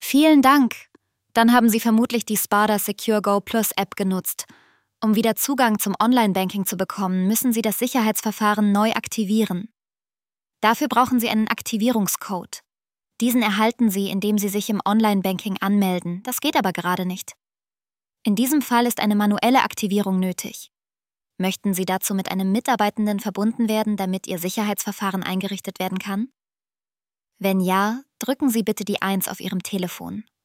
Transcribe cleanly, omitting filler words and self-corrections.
Vielen Dank. Dann haben Sie vermutlich die Sparda Secure Go Plus App genutzt. Um wieder Zugang zum Online-Banking zu bekommen, müssen Sie das Sicherheitsverfahren neu aktivieren. Dafür brauchen Sie einen Aktivierungscode. Diesen erhalten Sie, indem Sie sich im Online-Banking anmelden. Das geht aber gerade nicht. In diesem Fall ist eine manuelle Aktivierung nötig. Möchten Sie dazu mit einem Mitarbeitenden verbunden werden, damit Ihr Sicherheitsverfahren eingerichtet werden kann? Wenn ja, drücken Sie bitte die 1 auf Ihrem Telefon.